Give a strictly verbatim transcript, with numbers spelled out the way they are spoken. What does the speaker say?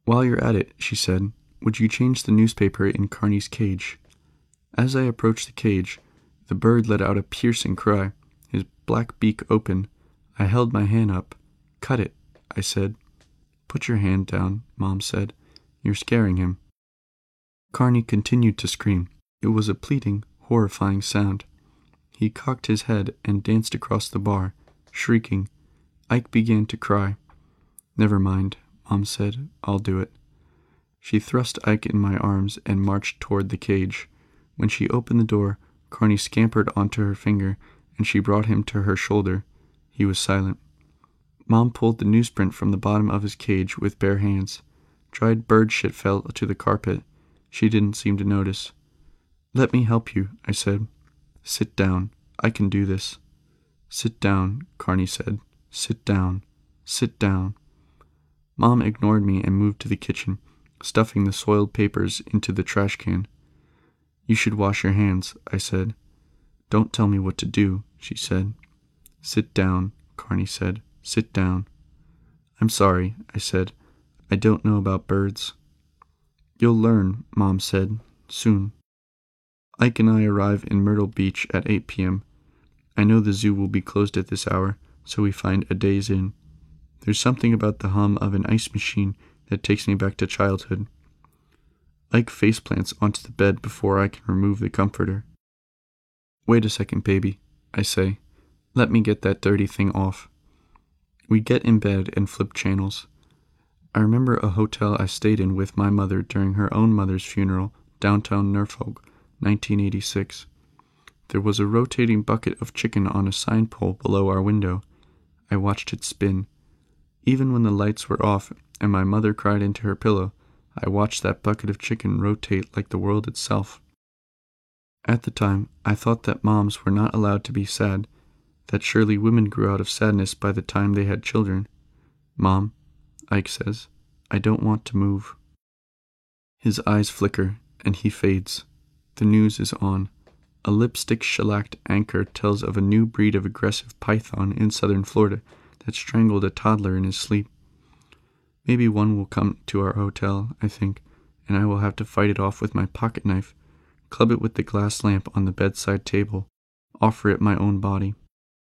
"While you're at it," she said, "would you change the newspaper in Carney's cage?" As I approached the cage, the bird let out a piercing cry, his black beak open. I held my hand up. "Cut it," I said. "Put your hand down," Mom said. "You're scaring him." Carney continued to scream. It was a pleading, horrifying sound. He cocked his head and danced across the bar, shrieking. Ike began to cry. "Never mind," Mom said. "I'll do it." She thrust Ike in my arms and marched toward the cage. When she opened the door, Carney scampered onto her finger, and she brought him to her shoulder. He was silent. Mom pulled the newsprint from the bottom of his cage with bare hands. Dried bird shit fell to the carpet. She didn't seem to notice. "Let me help you," I said. "Sit down. I can do this." "Sit down," Carney said. "Sit down. Sit down." Mom ignored me and moved to the kitchen, stuffing the soiled papers into the trash can. "You should wash your hands," I said. "Don't tell me what to do," she said. "Sit down," Carney said. "Sit down." "I'm sorry," I said. "I don't know about birds." "You'll learn," Mom said. "Soon." Ike and I arrive in Myrtle Beach at eight p.m. I know the zoo will be closed at this hour, so we find a Days Inn. There's something about the hum of an ice machine that takes me back to childhood. Ike faceplants onto the bed before I can remove the comforter. "Wait a second, baby," I say. "Let me get that dirty thing off." We get in bed and flip channels. I remember a hotel I stayed in with my mother during her own mother's funeral, downtown Norfolk, nineteen eighty-six. There was a rotating bucket of chicken on a sign pole below our window. I watched it spin. Even when the lights were off and my mother cried into her pillow, I watched that bucket of chicken rotate like the world itself. At the time, I thought that moms were not allowed to be sad, that surely women grew out of sadness by the time they had children. "Mom," Ike says, "I don't want to move." His eyes flicker, and he fades. The news is on. A lipstick shellacked anchor tells of a new breed of aggressive python in southern Florida that strangled a toddler in his sleep. Maybe one will come to our hotel, I think, and I will have to fight it off with my pocket knife, club it with the glass lamp on the bedside table, offer it my own body.